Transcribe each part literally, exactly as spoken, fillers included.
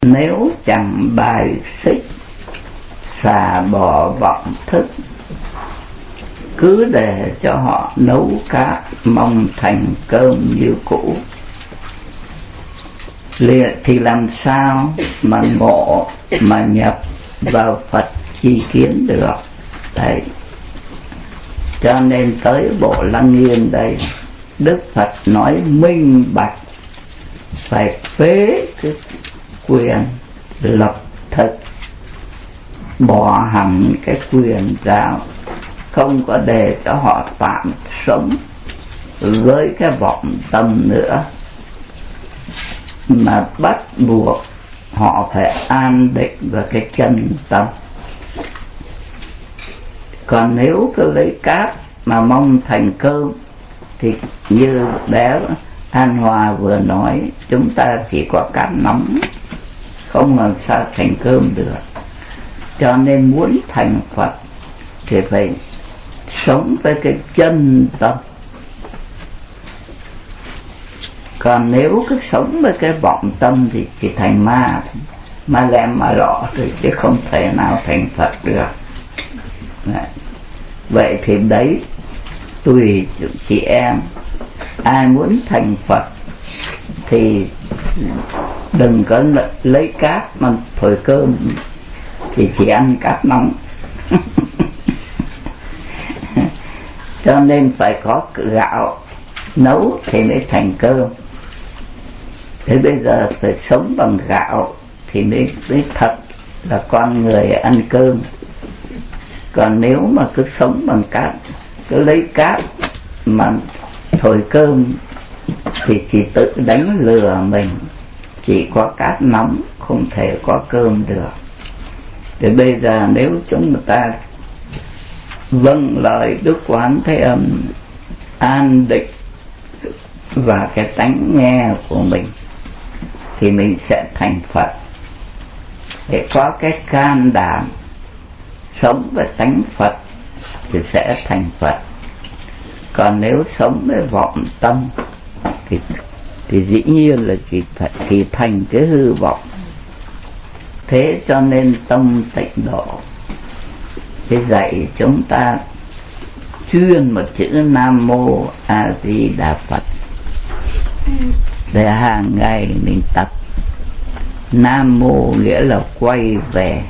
Nếu chẳng bài xích xả bỏ vọng thức, cứ để cho họ nấu cát mong thành cơm như cũ, thì làm sao mà ngộ mà nhập vào Phật chi kiến được. Đấy, cho nên tới bộ Lăng Nghiêm đây, Đức Phật nói minh bạch, phải phế cái quyền lập thực, bỏ hẳn cái quyền giáo, không có để cho họ tạm sống với cái vọng tâm nữa, mà bắt buộc họ phải an định vào cái chân tâm. Còn nếu cứ lấy cát mà mong thành cơm thì như bé An Hòa vừa nói, chúng ta chỉ có cát nóng, không làm sao thành cơm được. Cho nên muốn thành Phật thì phải sống với cái chân tâm. Còn nếu cứ sống với cái vọng tâm thì chỉ thành ma, ma lem ma lọ thôi, chứ không thể nào thành Phật được. Đấy. Vậy thì đấy, tùy chị em, ai muốn thành Phật thì đừng có lấy cát mà thổi cơm, thì chỉ ăn cát nóng. Cho nên phải có gạo nấu thì mới thành cơm. Thế bây giờ phải sống bằng gạo thì mới, mới thật là con người ăn cơm. Còn nếu mà cứ sống bằng cát, cứ lấy cát mà thổi cơm thì chỉ tự đánh lừa mình, chỉ có cát nóng, không thể có cơm được. Thì bây giờ nếu chúng ta vâng lời Đức Quán Thế Âm, an định và cái tánh nghe của mình, thì mình sẽ thành Phật. Để có cái can đảm sống với tánh Phật thì sẽ thành Phật. Còn nếu sống với vọng tâm thì, thì dĩ nhiên là chỉ, chỉ thành cái hư vọng. Thế cho nên Tông Tịnh Độ thì dạy chúng ta chuyên một chữ Nam Mô A Di Đà Phật, để hàng ngày mình tập. Nam Mô nghĩa là quay về.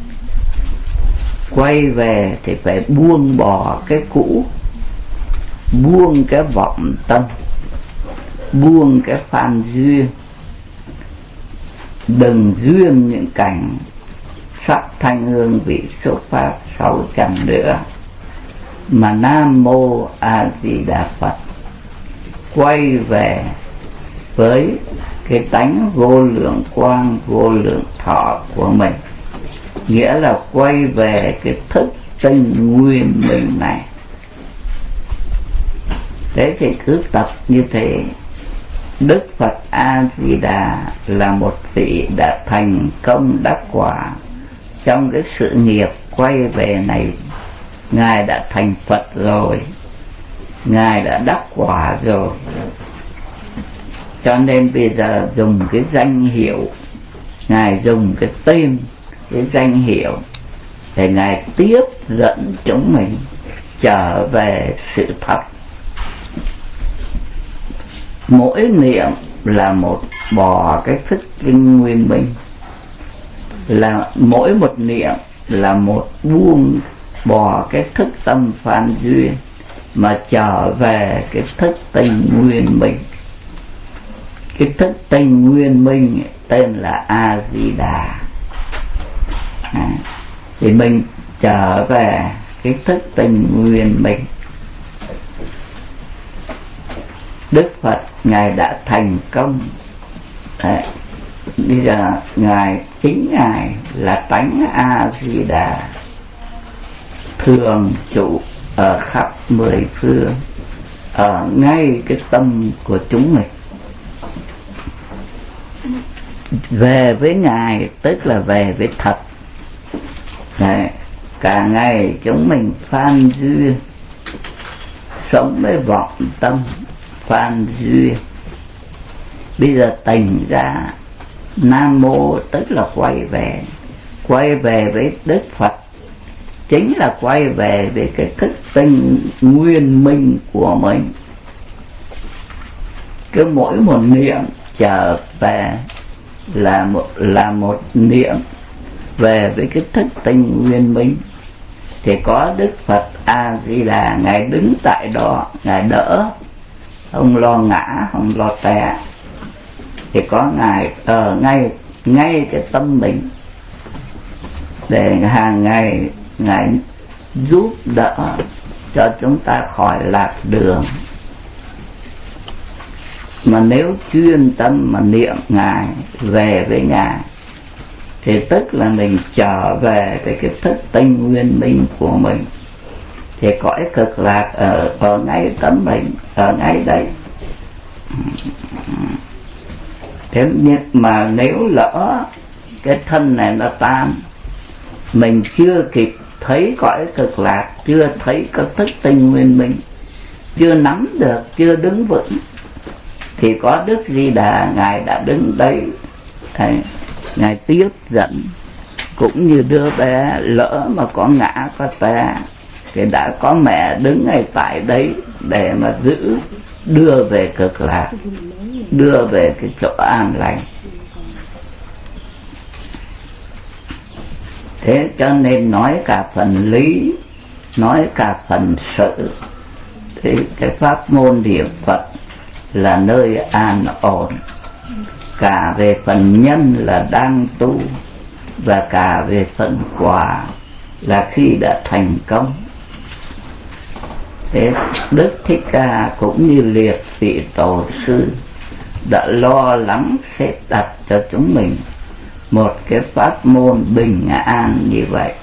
Quay về thì phải buông bỏ cái cũ, buông cái vọng tâm, buông cái phan duyên. Đừng duyên những cảnh sắc thanh hương vị xúc pháp sáu trần nữa, mà Nam Mô A Di Đà Phật. Quay về với cái tánh vô lượng quang, vô lượng thọ của mình, nghĩa là quay về cái thức tinh nguyên mình này. Thế thì cứ tập như thế. Đức Phật A Di Đà là một vị đã thành công đắc quả trong cái sự nghiệp quay về này. Ngài đã thành Phật rồi, Ngài đã đắc quả rồi. Cho nên bây giờ dùng cái danh hiệu, Ngài dùng cái tên, cái danh hiệu để Ngài tiếp dẫn chúng mình trở về sự thật. Mỗi niệm là một bỏ cái thức tinh nguyên minh, là mỗi một niệm là một buông bỏ cái thức tâm phan duyên mà trở về cái thức tinh nguyên minh. Cái thức tinh nguyên minh tên là A Di Đà. À, thì mình trở về cái thức tinh nguyên minh. Đức Phật Ngài đã thành công. Đấy. Bây giờ Ngài, chính Ngài là tánh A Di Đà, thường trụ ở khắp mười phương, ở ngay cái tâm của chúng mình. Về với Ngài tức là về với thật. Đấy. Cả ngày chúng mình phan duyên, sống với vọng tâm, phan duyên. Bây giờ tỉnh ra Nam mô tức là quay về, quay về với Đức Phật, chính là quay về với cái thức tinh nguyên minh của mình. Cứ mỗi một niệm trở về là một là một niệm về với cái thức tinh nguyên minh, thì có Đức Phật A Di Đà, ngài đứng tại đó, ngài đỡ, không lo ngã, không lo té, thì có ngài ở ngay ngay cái tâm mình, để hàng ngày ngài giúp đỡ cho chúng ta khỏi lạc đường. Mà nếu chuyên tâm mà niệm ngài, về với ngài, thì tức là mình trở về với cái thức tinh nguyên minh của mình, thì cõi cực lạc ở ở ngay tâm mình, ở ngay đây. Thế nhưng mà nếu lỡ cái thân này nó tan, mình chưa kịp thấy cõi cực lạc, chưa thấy cái thức tinh nguyên minh, chưa nắm được, chưa đứng vững, thì có Đức Di Đà, ngài đã đứng đấy, thầy, ngài tiếp dẫn. Cũng như đứa bé lỡ mà có ngã có té, thì đã có mẹ đứng ngay tại đấy để mà giữ, đưa về cực lạc, đưa về cái chỗ an lành. Thế cho nên nói cả phần lý, nói cả phần sự, thì cái pháp môn niệm Phật là nơi an ổn, cả về phần nhân là đang tu, và cả về phần quả là khi đã thành công. Thế Đức Thích Ca cũng như liệt vị tổ sư đã lo lắng xếp đặt cho chúng mình một cái pháp môn bình an như vậy,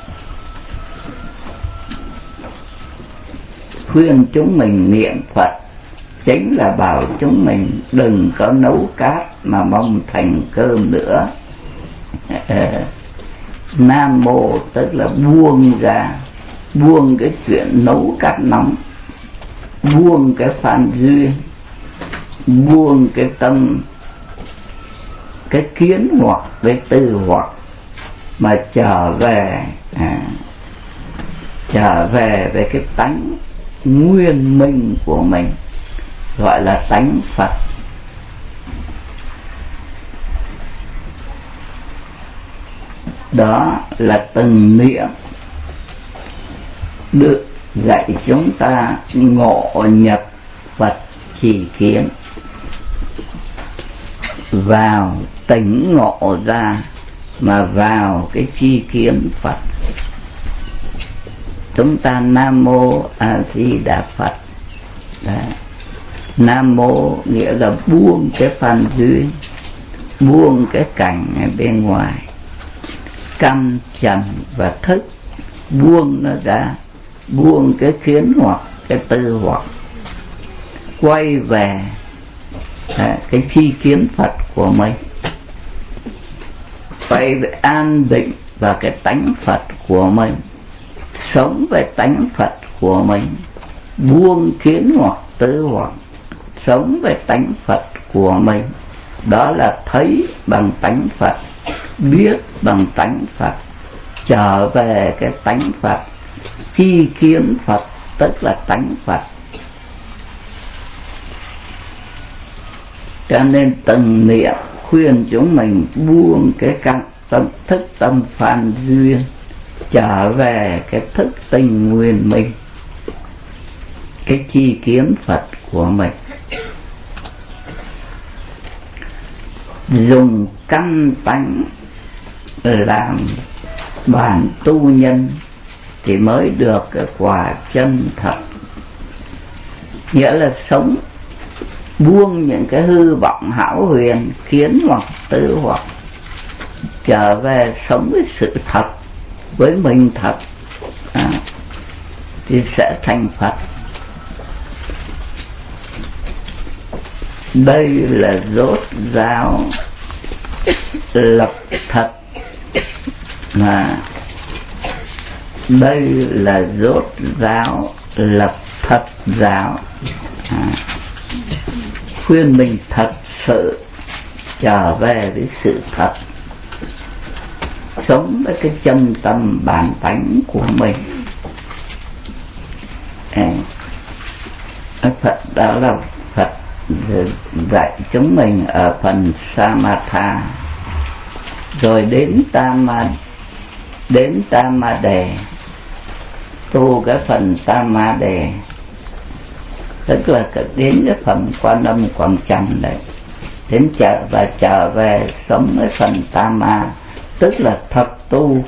khuyên chúng mình niệm Phật chính là bảo chúng mình đừng có nấu cát mà mong thành cơm nữa. Nam mô tức là buông ra, buông cái chuyện nấu cát nóng, buông cái phan duyên, buông cái tâm, cái kiến hoặc với tư hoặc, mà trở về à, trở về về cái tánh nguyên minh của mình, gọi là tánh Phật. Đó là từng niệm được dạy chúng ta ngộ nhập Phật chỉ kiến, vào tỉnh ngộ ra mà vào cái chi kiến Phật. Chúng ta Nam Mô A Di Đà Phật. Đấy. Nam Mô nghĩa là buông cái phan duyên, buông cái cảnh ở bên ngoài, căm trần và thức, buông nó ra, buông cái kiến hoặc, cái tư hoặc, quay về à, cái chi kiến Phật của mình, quay về an định vào cái tánh Phật của mình, sống về tánh Phật của mình, buông kiến hoặc tư hoặc, sống về tánh Phật của mình. Đó là thấy bằng tánh Phật, biết bằng tánh Phật, trở về cái tánh Phật, chi kiến Phật tức là tánh Phật. Cho nên từng niệm khuyên chúng mình buông cái căn tâm thức tâm phan duyên, trở về cái thức tinh nguyên minh, cái chi kiến Phật của mình. Dùng căn tánh làm bản tu nhân thì mới được cái quả chân thật. Nghĩa là sống buông những cái hư vọng hão huyền, kiến hoặc tư hoặc, trở về sống với sự thật, với mình thật, à, thì sẽ thành Phật. Đây là rốt ráo lập thật, mà đây là rốt ráo lập thật giáo, à, khuyên mình thật sự trở về với sự thật, sống với cái chân tâm bản tánh của mình. Phật đó là Phật dạy chúng mình ở phần Samatha, rồi đến Tama, đến Tamade, tu cái phần Tamade, tức là đến cái phần Quan Âm Quảng Trầm đấy, đến trở và trở về sống với phần Tama, tức là thật tu.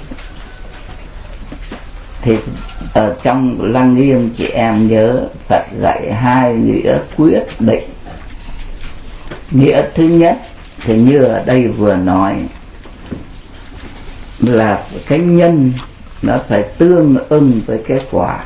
Thì ở trong Lăng Nghiêm chị em nhớ Phật dạy hai nghĩa quyết định. Nghĩa thứ nhất thì như ở đây vừa nói là cái nhân nó phải tương ưng với cái quả.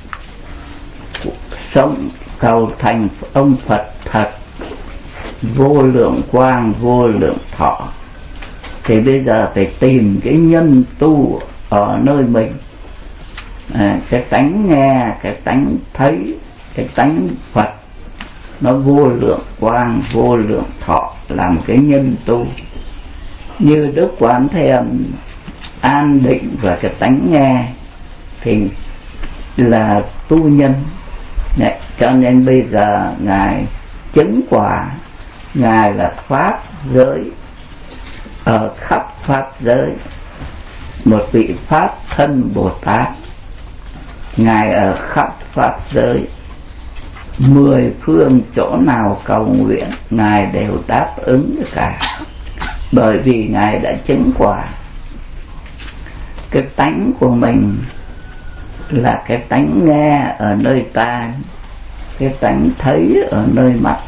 Sống cầu thành ông Phật thật, vô lượng quang vô lượng thọ, thì bây giờ phải tìm cái nhân tu ở nơi mình. À, cái tánh nghe, cái tánh thấy, cái tánh Phật nó vô lượng quang vô lượng thọ, làm cái nhân tu. Như Đức Quán Thế Âm an định và cái tánh nghe thì là tu nhân. Đấy, cho nên bây giờ Ngài chứng quả, Ngài là Pháp giới, ở khắp Pháp giới, một vị Pháp thân Bồ Tát. Ngài ở khắp Pháp giới, mười phương chỗ nào cầu nguyện Ngài đều đáp ứng được cả, bởi vì Ngài đã chứng quả. Cái tánh của mình là cái tánh nghe ở nơi tai, cái tánh thấy ở nơi mắt.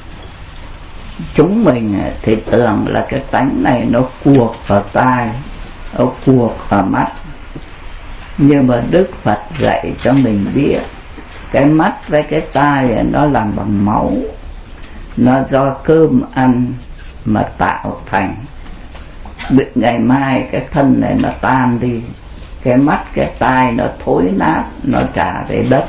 Chúng mình thì tưởng là cái tánh này nó cuộc ở tai, nó cuộc ở mắt, nhưng mà Đức Phật dạy cho mình biết cái mắt với cái tai nó làm bằng máu, nó do cơm ăn mà tạo thành. Ngày mai cái thân này nó tan đi, cái mắt cái tai nó thối nát, nó trả về đất.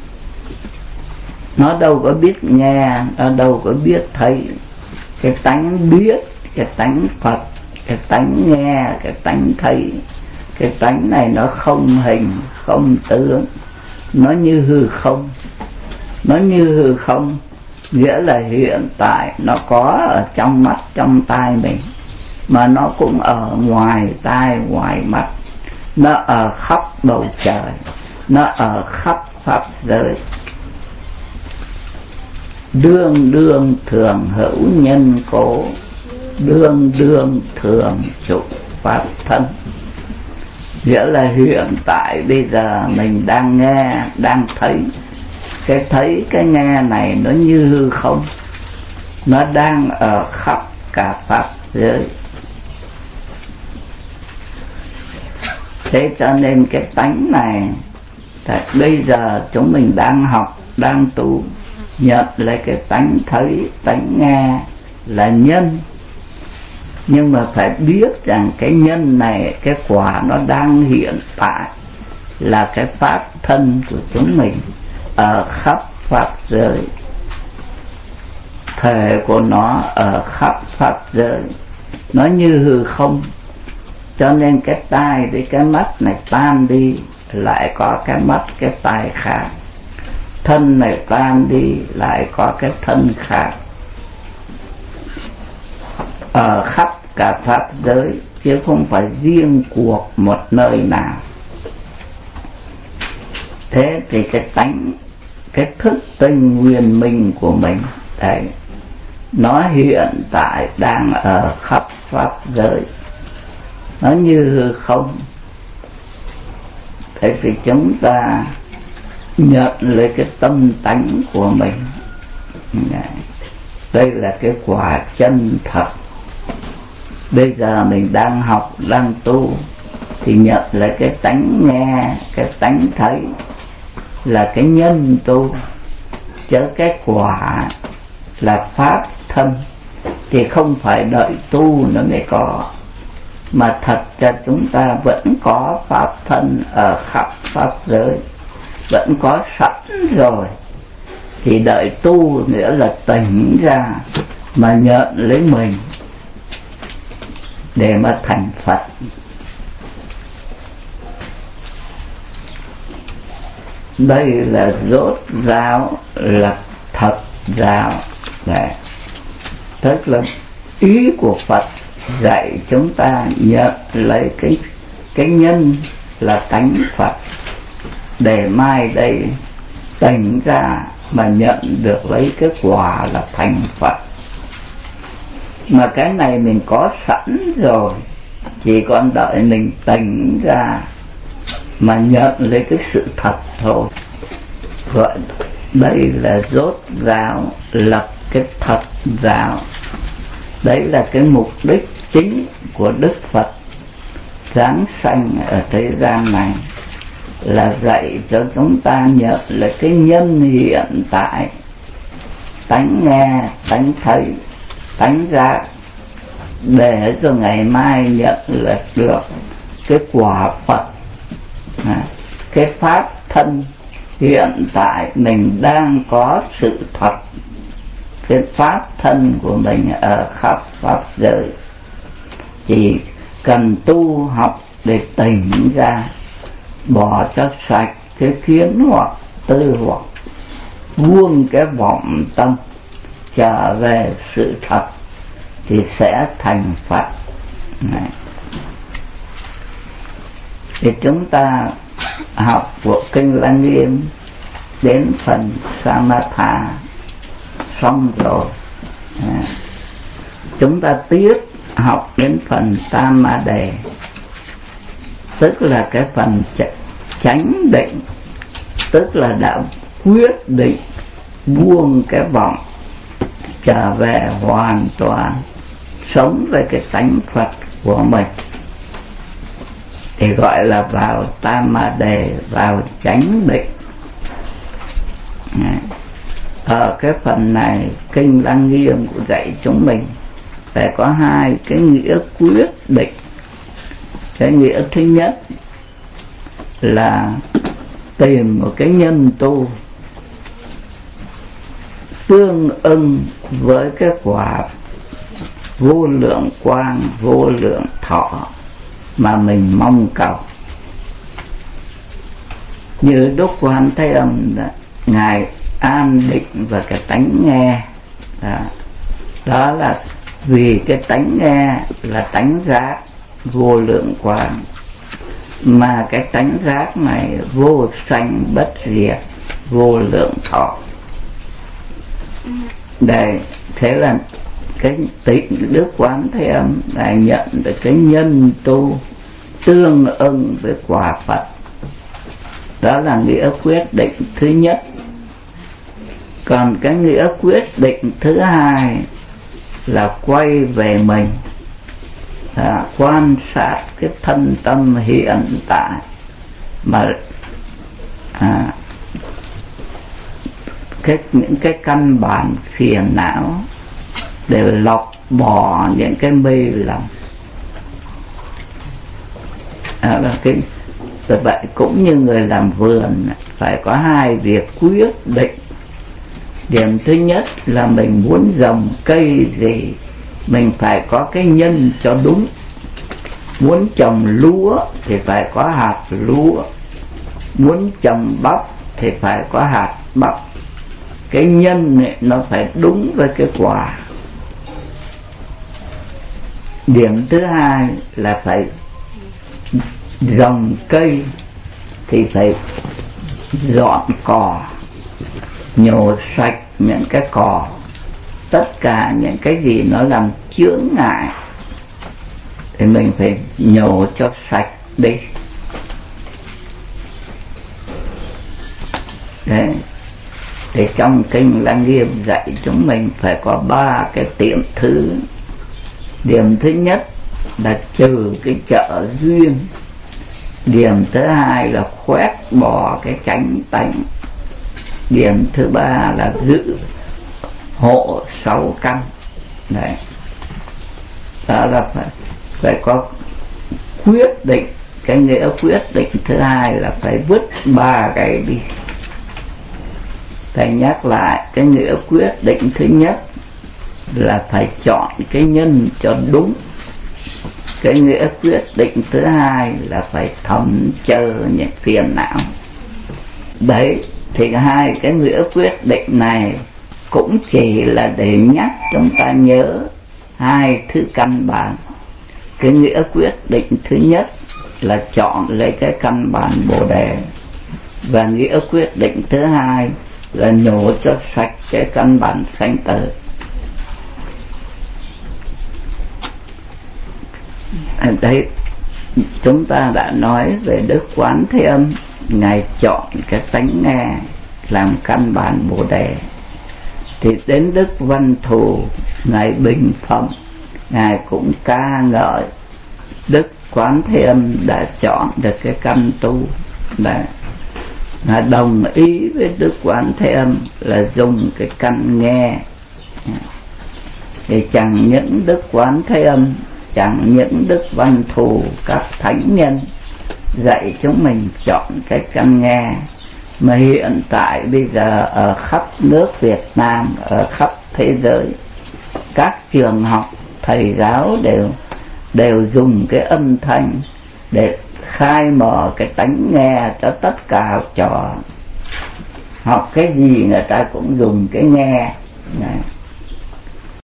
Nó đâu có biết nghe, nó đâu có biết thấy. Cái tánh biết, cái tánh Phật, cái tánh nghe, cái tánh thấy, cái tánh này nó không hình không tướng, nó như hư không. Nó như hư không nghĩa là hiện tại nó có ở trong mắt trong tai mình, mà nó cũng ở ngoài tai ngoài mắt, nó ở khắp bầu trời, nó ở khắp Pháp giới. Đương đương thường hữu nhân cố, đương đương thường trụ Pháp thân. Nghĩa là hiện tại bây giờ mình đang nghe, đang thấy. Cái thấy, cái nghe này nó như hư không, nó đang ở khắp cả Pháp giới. Thế cho nên cái tánh này bây giờ chúng mình đang học, đang tu, nhận lấy cái tánh thấy, tánh nghe là nhân. Nhưng mà phải biết rằng cái nhân này, cái quả nó đang hiện tại là cái Pháp thân của chúng mình ở khắp Pháp giới. Thể của nó ở khắp Pháp giới, nó như hư không. Cho nên cái tai với cái mắt này tan đi, lại có cái mắt cái tai khác. Thân này tan đi, lại có cái thân khác. Ở khắp cả Pháp giới, chứ không phải riêng cuộc một nơi nào. Thế thì cái tánh, cái thức tinh nguyên minh của mình đấy, nó hiện tại đang ở khắp Pháp giới, nó như không. Thế thì chúng ta nhận lấy cái tâm tánh của mình. Đây là cái quả chân thật. Bây giờ mình đang học, đang tu, thì nhận lấy cái tánh nghe, cái tánh thấy là cái nhân tu. Chứ cái quả là Pháp thân thì không phải đợi tu nó mới có, mà thật ra chúng ta vẫn có Pháp thân ở khắp Pháp giới, vẫn có sẵn rồi. Thì đợi tu nghĩa là tỉnh ra mà nhận lấy mình, để mà thành Phật. Đây là rốt ráo, là thật ráo. Đấy. Tức là ý của Phật dạy chúng ta nhận lấy cái cái nhân là tánh Phật, để mai đây tỉnh ra mà nhận được lấy cái quả là thành Phật. Mà cái này mình có sẵn rồi, chỉ còn đợi mình tỉnh ra mà nhận lấy cái sự thật thôi. Gọi đây là rốt ráo, lập cái thật ráo. Đấy là cái mục đích chính của Đức Phật giáng sanh ở thế gian này, là dạy cho chúng ta nhận là cái nhân hiện tại, tánh nghe, tánh thấy, tánh giác, để cho ngày mai nhận là được cái quả Phật. À, cái pháp thân hiện tại mình đang có sự thật, cái pháp thân của mình ở khắp pháp giới, chỉ cần tu học để tỉnh ra, bỏ cho sạch cái kiến hoặc tư hoặc, buông cái vọng tâm, trở về sự thật thì sẽ thành Phật. Này. Thì chúng ta học bộ kinh Lăng Nghiêm đến phần Samatha xong rồi, à, chúng ta tiếp học đến phần Tamade, tức là cái phần chánh định, tức là đã quyết định buông cái vọng, trở về hoàn toàn sống với cái tánh Phật của mình, thì gọi là vào Tamade, vào chánh định. Ở cái phần này kinh Lăng Nghiêm của dạy chúng mình phải có hai cái nghĩa quyết định. Cái nghĩa thứ nhất là tìm một cái nhân tu tương ưng với cái quả vô lượng quang, vô lượng thọ mà mình mong cầu. Như Đức Quan Thế Âm, Ngài an định và cái tánh nghe. Đó, đó là vì cái tánh nghe là tánh giác vô lượng quang, mà cái tánh giác này vô sanh bất diệt, vô lượng thọ. Đây, thế là cái tịnh Đức Quán Thế Âm đã nhận được cái nhân tu tương ưng với quả Phật. Đó là nghĩa quyết định thứ nhất. Còn cái nghĩa quyết định thứ hai là quay về mình, à, quan sát cái thân tâm hiện tại, mà à, cái, những cái căn bản phiền não để lọc bỏ những cái mê lầm. À, cái, vậy cũng như người làm vườn phải có hai việc quyết định. Điểm thứ nhất là mình muốn trồng cây gì, mình phải có cái nhân cho đúng. Muốn trồng lúa thì phải có hạt lúa, muốn trồng bắp thì phải có hạt bắp. Cái nhân này nó phải đúng với cái quả. Điểm thứ hai là phải trồng cây thì phải dọn cỏ, nhổ sạch những cái cỏ, tất cả những cái gì nó làm chướng ngại thì mình phải nhổ cho sạch đi. Đấy, thì trong kinh Lăng Nghiêm dạy chúng mình phải có ba cái tiệm thứ. Điểm thứ nhất là trừ cái trợ duyên. Điểm thứ hai là khoét bỏ cái chánh tánh. Điểm thứ ba là giữ hộ sáu căn. Đấy, đó là phải, phải có quyết định. Cái nghĩa quyết định thứ hai là phải vứt ba cái đi. Thầy nhắc lại, cái nghĩa quyết định thứ nhất là phải chọn cái nhân cho đúng. Cái nghĩa quyết định thứ hai là phải thẩm chơ những phiền não. Đấy, thì hai cái nghĩa quyết định này cũng chỉ là để nhắc chúng ta nhớ hai thứ căn bản. Cái nghĩa quyết định thứ nhất là chọn lấy cái căn bản Bồ Đề, và nghĩa quyết định thứ hai là nhổ cho sạch cái căn bản sanh tử. Ở đây chúng ta đã nói về Đức Quán Thế Âm, Ngài chọn cái tánh nghe làm căn bản Bồ Đề. Thì đến Đức Văn Thù, Ngài bình phẩm, Ngài cũng ca ngợi Đức Quán Thế Âm đã chọn được cái căn tu, là, là đồng ý với Đức Quán Thế Âm là dùng cái căn nghe. Thì chẳng những Đức Quán Thế Âm, chẳng những Đức Văn Thù, các thánh nhân dạy chúng mình chọn cái căn nghe, mà hiện tại bây giờ ở khắp nước Việt Nam, ở khắp thế giới, các trường học, thầy giáo đều đều dùng cái âm thanh để khai mở cái tánh nghe cho tất cả học trò. Học cái gì người ta cũng dùng cái nghe này.